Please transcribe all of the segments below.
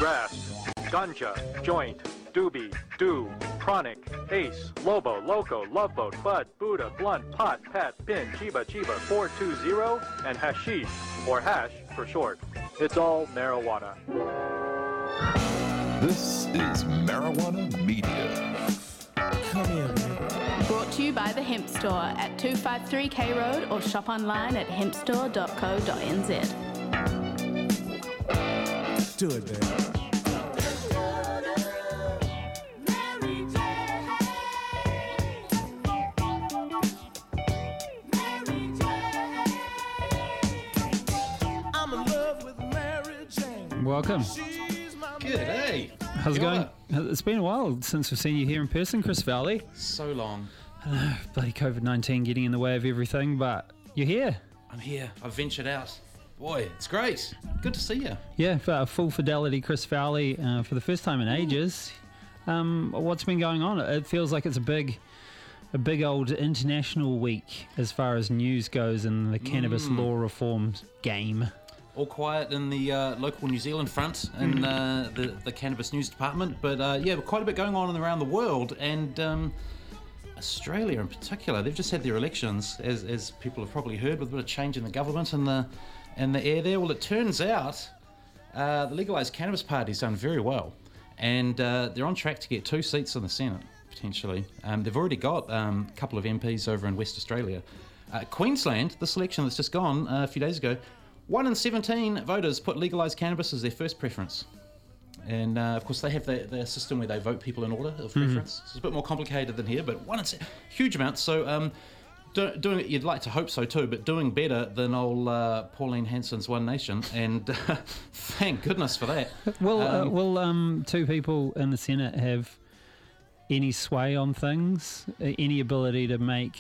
grass, ganja, joint, doobie, do, chronic, ace, lobo, loco, love boat, bud, Buddha, blunt, pot, pat, pin, chiba, 420, and hashish, or hash for short. It's all marijuana. This is Marijuana Media. Come here, man. Brought to you by the Hemp Store at 253 K Road or shop online at hempstore.co.nz. Do it, man. Welcome. G'day. How's it going? It's been a while since we've seen you here in person, Chris Valley. So long. I know, bloody COVID-19 getting in the way of everything, but you're here. I'm here. I've ventured out. Boy, it's great. Good to see you. Yeah, full fidelity Chris Valley for the first time in ages. What's been going on? It feels like it's a big old international week as far as news goes in the cannabis law reform game. All quiet in the local New Zealand front in the cannabis news department, but yeah, quite a bit going on around the world, and Australia in particular. They've just had their elections, as people have probably heard, with a bit of change in the government and the air there. Well, it turns out the legalised cannabis party's done very well, and they're on track to get 2 seats in the Senate potentially. They've already got a couple of MPs over in West Australia. Queensland, the selection that's just gone a few days ago. 1 in 17 voters put legalised cannabis as their first preference. And, of course, they have the system where they vote people in order of preference. So it's a bit more complicated than here, but huge amounts. So doing it, you'd like to hope so too, but doing better than old Pauline Hanson's One Nation. And thank goodness for that. Will 2 people in the Senate have any sway on things? Any ability to make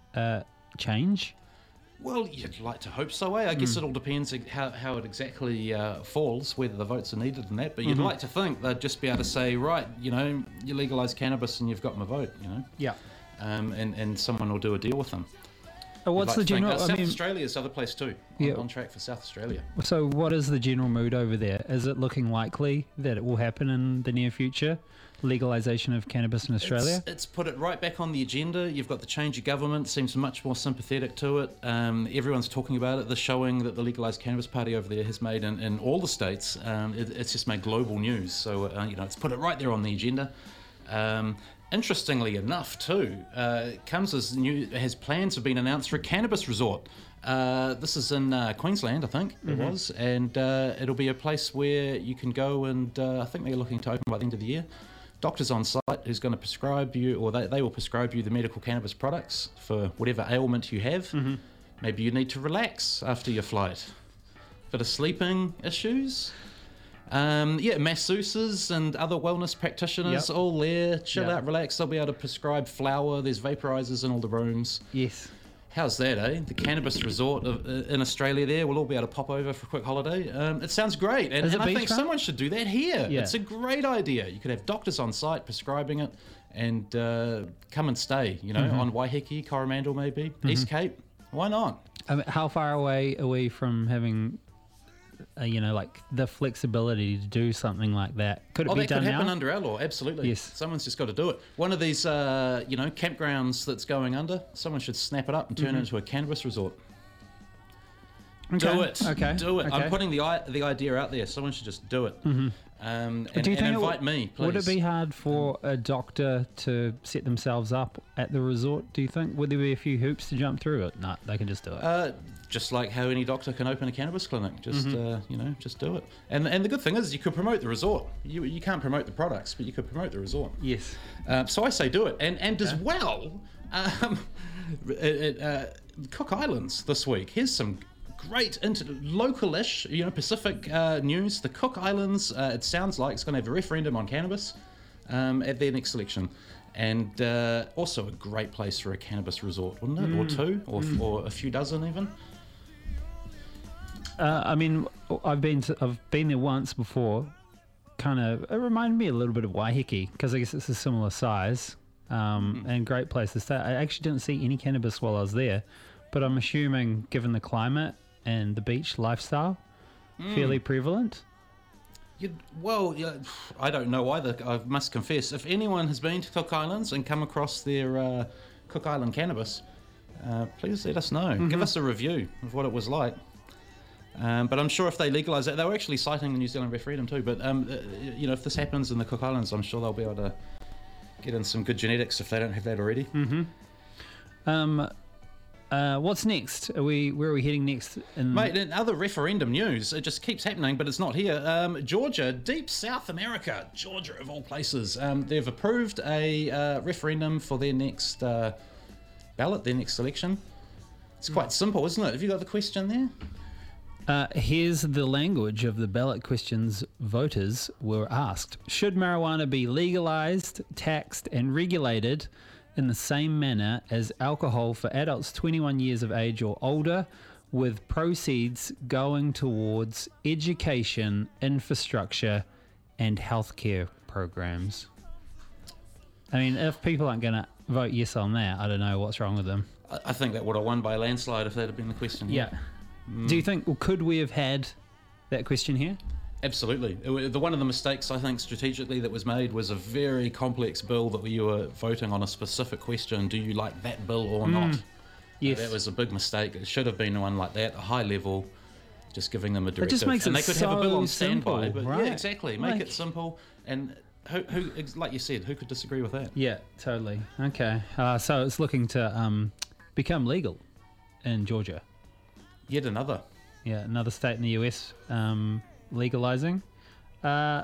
change? Well, you'd like to hope so, eh? I guess it all depends how it exactly falls, whether the votes are needed and that. But you'd like to think they'd just be able to say, right, you legalise cannabis and you've got my vote, Yeah. And someone will do a deal with them. What's the general... South Australia's other place too. Yeah. On track for South Australia. So what is the general mood over there? Is it looking likely that it will happen in the near future? Legalisation of cannabis in Australia? It's put it right back on the agenda. You've got the change of government, seems much more sympathetic to it. Everyone's talking about it. The showing that the legalised cannabis party over there has made in all the states, it's just made global news. So, it's put it right there on the agenda. Interestingly enough, too, has plans have been announced for a cannabis resort. This is in Queensland, I think it was, and it'll be a place where you can go and I think they're looking to open by the end of the year. Doctors on site who's going to prescribe you, or they will prescribe you the medical cannabis products for whatever ailment you have. Maybe you need to relax after your flight. Bit of sleeping issues. Masseuses and other wellness practitioners all there. Chill out, relax. They'll be able to prescribe flower. There's vaporizers in all the rooms. Yes. How's that, eh? The cannabis resort in Australia there. We'll all be able to pop over for a quick holiday. It sounds great. And I think someone should do that here. Yeah. It's a great idea. You could have doctors on site prescribing it and come and stay, on Waiheke, Coromandel maybe, East Cape. Why not? How far away are we from having... like the flexibility to do something like that? Could it be done now? That could happen under our law, absolutely. Yes. Someone's just got to do it. One of these, campgrounds that's going under, someone should snap it up and turn it into a cannabis resort. Okay. Do it. Okay. Do it. Okay. I'm putting the idea out there. Someone should just do it. And do you think invite me, please. Would it be hard for a doctor to set themselves up at the resort, do you think? Would there be a few hoops to jump through? It? No, they can just do it. Just like how any doctor can open a cannabis clinic. Just, just do it. And the good thing is you could promote the resort. You can't promote the products, but you could promote the resort. Yes. So I say do it. And as well, Cook Islands this week. Here's some great local-ish, Pacific news. The Cook Islands, it sounds like it's going to have a referendum on cannabis at their next election. And also a great place for a cannabis resort, wouldn't it? Or 2, or a few dozen even. I've been there once before. It reminded me a little bit of Waiheke, because I guess it's a similar size and great place to stay. I actually didn't see any cannabis while I was there, but I'm assuming, given the climate and the beach lifestyle, fairly prevalent. Well, yeah, I don't know either. I must confess, if anyone has been to Cook Islands and come across their Cook Island cannabis, please let us know. Give us a review of what it was like. But I'm sure if they legalise it, they were actually citing the New Zealand referendum too. But if this happens in the Cook Islands, I'm sure they'll be able to get in some good genetics if they don't have that already. What's next? Where are we heading next? Mate, in other referendum news, it just keeps happening, but it's not here. Georgia, deep South America, Georgia of all places, they've approved a referendum for their next ballot, their next election. It's quite simple, isn't it? Have you got the question there? Here's the language of the ballot questions voters were asked. Should marijuana be legalized, taxed, and regulated in the same manner as alcohol for adults 21 years of age or older, with proceeds going towards education, infrastructure, and healthcare programs? I mean, if people aren't going to vote yes on that, I don't know what's wrong with them. I think that would have won by a landslide if that had been the question. Yeah. Do you think, could we have had that question here? Absolutely. One of the mistakes, I think, strategically that was made was a very complex bill that you were voting on a specific question. Do you like that bill or not? Yes. That was a big mistake. It should have been one like that, a high level, just giving them a directive. It just makes and it they could so have a bill on standby. simple, But right? yeah, exactly. Make it simple. And who, like you said, who could disagree with that? Yeah, totally. Okay. So it's looking to become legal in Georgia. Yet another. Yeah, another state in the US legalizing. We're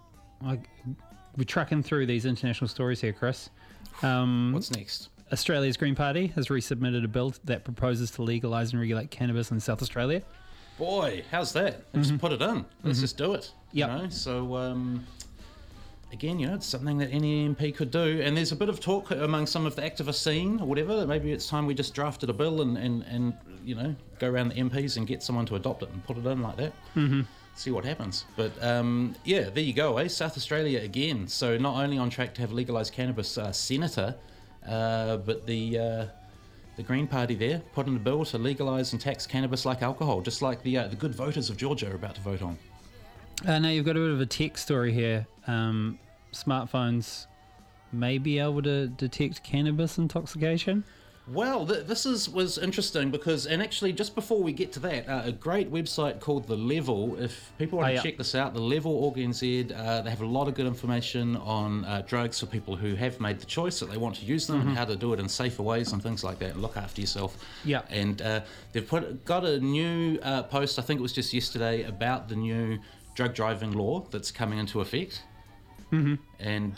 tracking through these international stories here, Chris. What's next? Australia's Green Party has resubmitted a bill that proposes to legalise and regulate cannabis in South Australia. Boy, how's that? Let's just put it in. Let's just do it. Yep. You know? So, again, it's something that any MP could do. And there's a bit of talk among some of the activist scene or whatever, that maybe it's time we just drafted a bill and go around the MPs and get someone to adopt it and put it in like that. See what happens. But, there you go, South Australia again. So not only on track to have legalised cannabis senator, but the Green Party there put in a bill to legalise and tax cannabis like alcohol, just like the good voters of Georgia are about to vote on. Now you've got a bit of a tech story here. Smartphones may be able to detect cannabis intoxication. Well, this was interesting because, and actually just before we get to that, a great website called The Level, if people want to check this out, The Level.org.nz, they have a lot of good information on drugs for people who have made the choice that they want to use them and how to do it in safer ways and things like that, and look after yourself. Yeah. And they've got a new post, I think it was just yesterday, about the new drug driving law that's coming into effect. And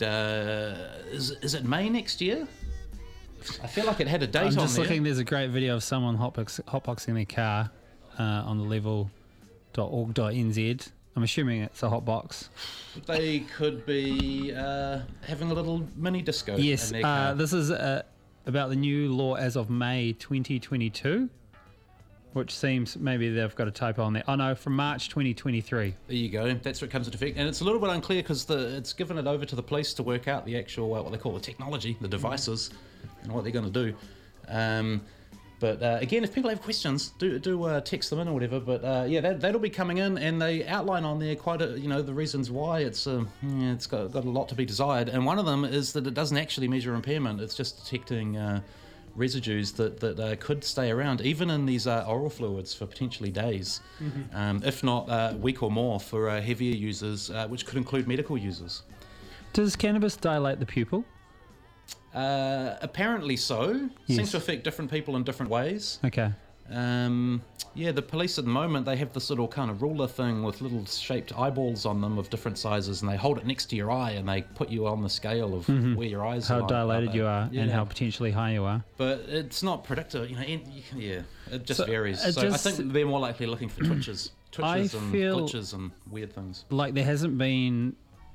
is it May next year? I feel like it had a date on there. I'm just looking, there's a great video of someone hotboxing their car on the level.org.nz. I'm assuming it's a hotbox. They could be having a little mini disco. Yes, in their car. this is about the new law as of May 2022, which seems maybe they've got a typo on there. Oh no, from March 2023. There you go. That's what comes into effect. And it's a little bit unclear because it's given it over to the police to work out the actual, what they call the technology, the devices, and what they're going to do. But again, if people have questions, do text them in or whatever. But that'll be coming in, and they outline on there quite the reasons why it's got a lot to be desired. And one of them is that it doesn't actually measure impairment; it's just detecting residues that could stay around, even in these oral fluids, for potentially days, if not a week or more for heavier users, which could include medical users. Does cannabis dilate the pupil? Apparently so. Yes. Seems to affect different people in different ways. Okay. The police at the moment, they have this little kind of ruler thing with little shaped eyeballs on them of different sizes, and they hold it next to your eye and they put you on the scale of where your eyes are. How dilated you are and how potentially high you are. But it's not predictive, it just varies. I think they're more likely looking for twitches and glitches and weird things. Like there hasn't been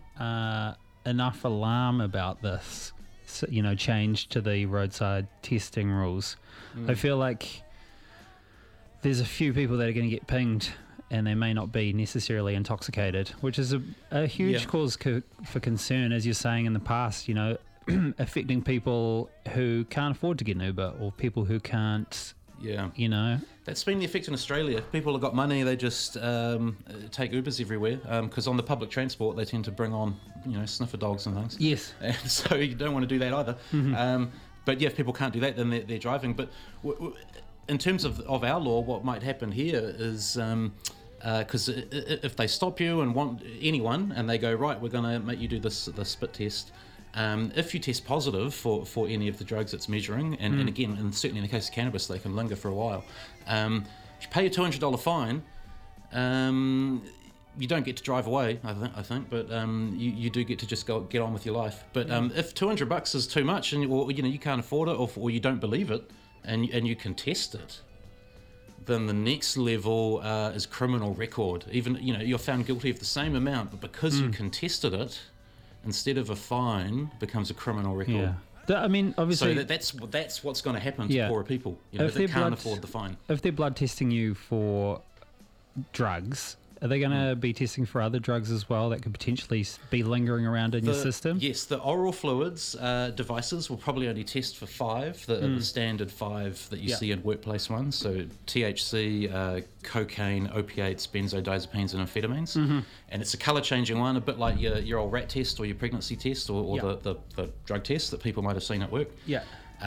enough alarm about this, change to the roadside testing rules. I feel like there's a few people that are going to get pinged and they may not be necessarily intoxicated, which is a huge cause for concern, as you're saying in the past, affecting people who can't afford to get an Uber or people who can't Yeah. You know? That's been the effect in Australia. People have got money, they just take Ubers everywhere, because on the public transport they tend to bring on, sniffer dogs and things. Yes. And so you don't want to do that either. But yeah, if people can't do that, then they're driving. But in terms of our law, what might happen here is, because if they stop you and want anyone, and they go, right, we're going to make you do the spit test, if you test positive for any of the drugs it's measuring, and again, and certainly in the case of cannabis, they can linger for a while, you pay a $200 fine. You don't get to drive away, I think, but you do get to just get on with your life. But if $200 is too much, and or you can't afford it, or you don't believe it, and you can test it, then the next level is criminal record. Even you're found guilty of the same amount, but because you contested it, instead of a fine, becomes a criminal record. Yeah. I mean, obviously... So that's what's going to happen to poorer people. They can't afford the fine. If they're blood testing you for drugs, are they going to be testing for other drugs as well that could potentially be lingering around in your system? Yes, the oral fluids devices will probably only test for 5, the standard 5 that you see in workplace ones. So THC, cocaine, opiates, benzodiazepines, and amphetamines. And it's a colour-changing one, a bit like your old rat test or your pregnancy test or the drug test that people might have seen at work. Yeah.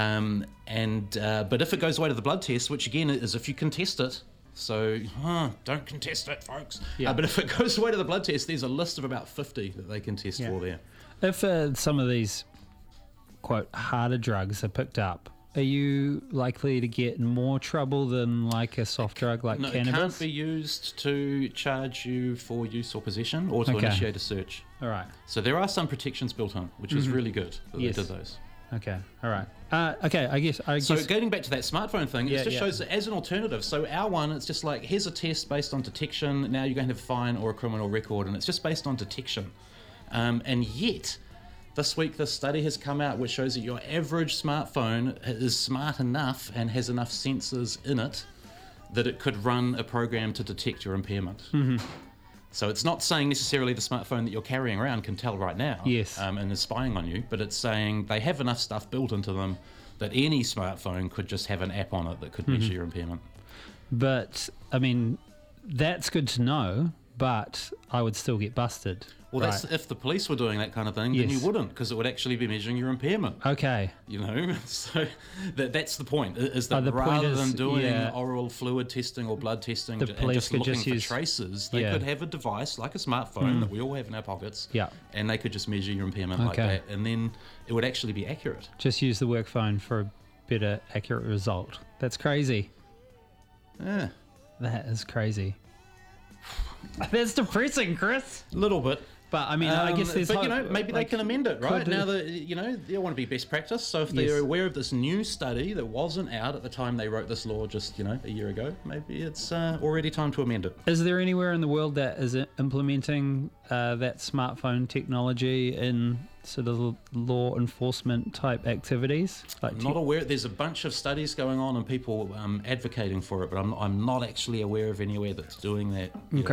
But if it goes away to the blood test, which again is if you can test it, so don't contest it, folks. But if it goes away to the blood test, there's a list of about 50 that they can test for there. If some of these, quote, harder drugs are picked up, are you likely to get in more trouble than like a soft drug like cannabis? It can't be used to charge you for use or possession or to initiate a search. All right. So there are some protections built in, which is really good that they did those. Okay, all right. Okay, I guess... So getting back to that smartphone thing, it just shows that as an alternative. So our one, it's just like, here's a test based on detection. Now you're going to have a fine or a criminal record, and it's just based on detection. And yet, this week, this study has come out which shows that your average smartphone is smart enough and has enough sensors in it that it could run a program to detect your impairment. So it's not saying necessarily the smartphone that you're carrying around can tell right now and is spying on you, but it's saying they have enough stuff built into them that any smartphone could just have an app on it that could measure your impairment. But, I mean, that's good to know, but I would still get busted. Well, that's if the police were doing that kind of thing, then you wouldn't, because it would actually be measuring your impairment. Okay. So that's the point, is that rather than doing oral fluid testing or blood testing and just looking for traces, they could have a device like a smartphone that we all have in our pockets, and they could just measure your impairment like that, and then it would actually be accurate. Just use the work phone for a better accurate result. That's crazy. Yeah. That is crazy. That's depressing, Chris. A little bit. But I mean, I guess there's But maybe they can amend it, right? Now that they want to be best practice. So if they're aware of this new study that wasn't out at the time they wrote this law just a year ago, maybe it's already time to amend it. Is there anywhere in the world that is implementing that smartphone technology in sort of law enforcement type activities? I'm not aware. There's a bunch of studies going on and people advocating for it, but I'm not actually aware of anywhere that's doing that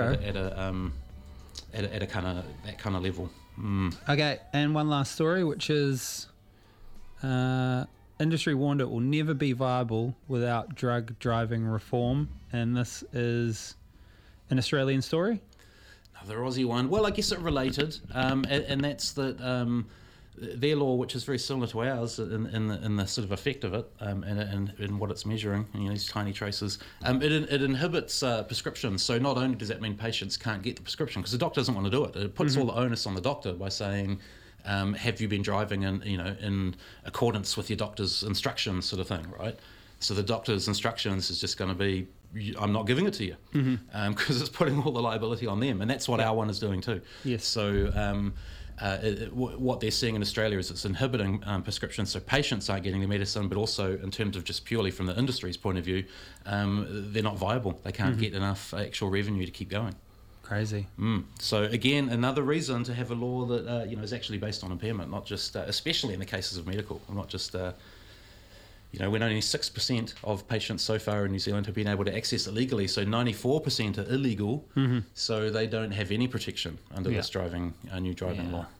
at a kind of level. Okay, and one last story, which is industry warned it will never be viable without drug driving reform, and this is an Australian story. Another Aussie one. Well, I guess it related, and that's that their law, which is very similar to ours in the sort of effect of it, and in what it's measuring, these tiny traces, it inhibits prescriptions. So not only does that mean patients can't get the prescription because the doctor doesn't want to do it, it puts all the onus on the doctor by saying, have you been driving in accordance with your doctor's instructions, sort of thing, right? So the doctor's instructions is just going to be, I'm not giving it to you, because it's putting all the liability on them, and that's what our one is doing too. Yes. So what they're seeing in Australia is it's inhibiting prescriptions, so patients aren't getting the medicine, but also in terms of just purely from the industry's point of view, they're not viable. They can't get enough actual revenue to keep going. Crazy. So again, another reason to have a law that is actually based on impairment, not just, especially in the cases of medical, not just. When only 6% of patients so far in New Zealand have been able to access it legally, so 94% are illegal, so they don't have any protection under this new driving law.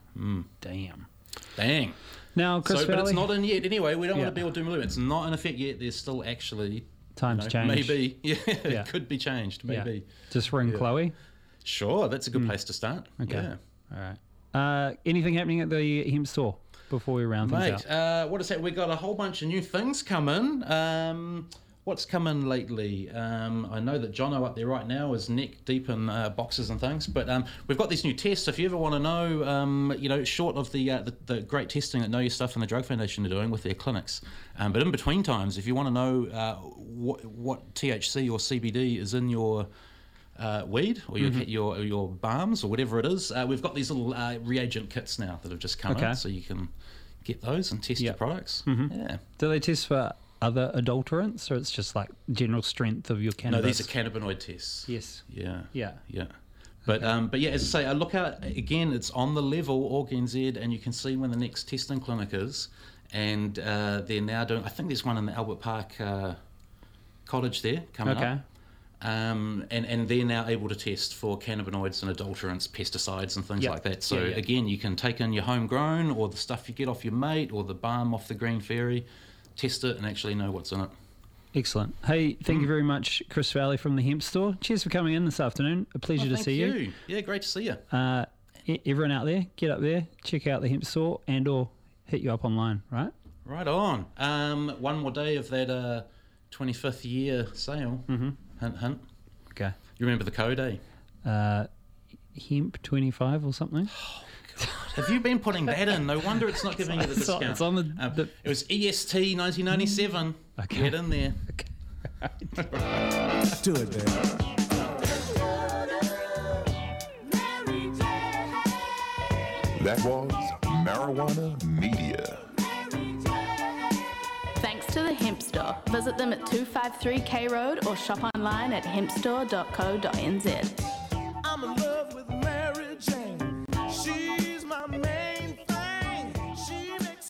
Dang. Now, Chris Valley, but it's not in yet anyway. We don't want to be all doom and gloom. It's not in effect yet. There's still actually Times change. Maybe, Yeah. it could be changed. Maybe. Yeah. Just ring Chloe. Sure, that's a good place to start. Okay. Yeah. All right. Anything happening at the hemp store before we round things Mate, out? what is that? We've got a whole bunch of new things coming. What's coming lately? I know that Jono up there right now is neck deep in boxes and things, but we've got these new tests. If you ever want to know, short of the great testing that Know Your Stuff and the Drug Foundation are doing with their clinics, but in between times, if you want to know what THC or CBD is in your weed or your balms or whatever it is, we've got these little reagent kits now that have just come out, so you can get those and test your products. Yeah. Do they test for other adulterants, or it's just like general strength of your cannabis? No, these are cannabinoid tests. Yes. Yeah. But yeah, as I say, I look out again. It's on the level Organ Z, and you can see when the next testing clinic is, and they're now doing. I think there's one in the Albert Park cottage there coming up. And they're now able to test for cannabinoids and adulterants, pesticides and things like that. So again, you can take in your homegrown or the stuff you get off your mate or the balm off the Green Fairy, test it and actually know what's in it. Excellent. Hey, thank you very much, Chris Valley from the Hemp Store. Cheers for coming in this afternoon. A pleasure to see you. Yeah, great to see you. Everyone out there, get up there, check out the Hemp Store and or hit you up online, right? Right on. One more day of that 25th year sale. Hint, hint. Okay. You remember the code, eh? Hemp 25 or something? Oh, God. Have you been putting that in? No wonder it's not giving you the discount. It's on the it was EST 1997. Okay. Get in there. Do it, man. That was Marijuana Media. Thanks to the Hemp Store. Visit them at 253 K Road or shop online at hempstore.co.nz.